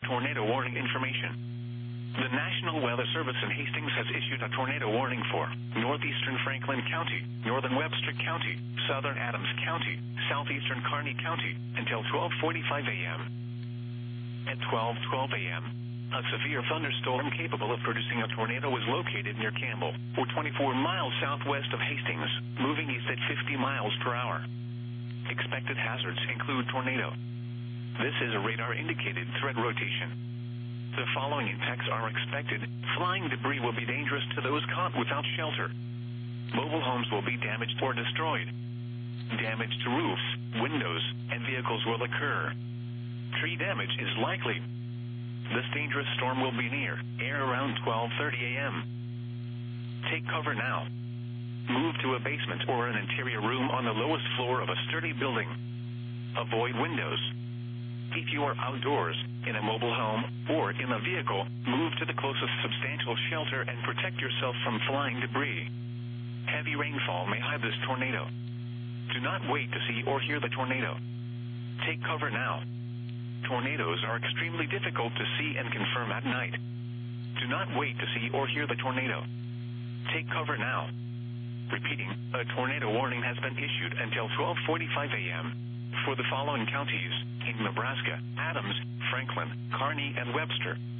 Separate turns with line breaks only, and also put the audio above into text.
tornado warning information. The National Weather Service in Hastings has issued a tornado warning for northeastern Franklin County, northern Webster County, southern Adams County, southeastern Kearney County until 12:45 a.m. At 12:12 a.m., a severe thunderstorm capable of producing a tornado was located near Campbell, or 24 miles southwest of Hastings, moving east at 50 miles per hour. Expected hazards include tornado. This is a radar-indicated threat rotation. The following impacts are expected. Flying debris will be dangerous to those caught without shelter. Mobile homes will be damaged or destroyed. Damage to roofs, windows, and vehicles will occur. Tree damage is likely. This dangerous storm will be near air around 12:30 a.m. Take cover now. Move to a basement or an interior room on the lowest floor of a sturdy building. Avoid windows. If you are outdoors, in a mobile home, or in a vehicle, move to the closest substantial shelter and protect yourself from flying debris. Heavy rainfall may hide this tornado. Do not wait to see or hear the tornado. Take cover now. Tornadoes are extremely difficult to see and confirm at night. Do not wait to see or hear the tornado. Take cover now. Repeating, a tornado warning has been issued until 12:45 a.m. for the following counties in Nebraska: Adams, Franklin, Kearney, and Webster.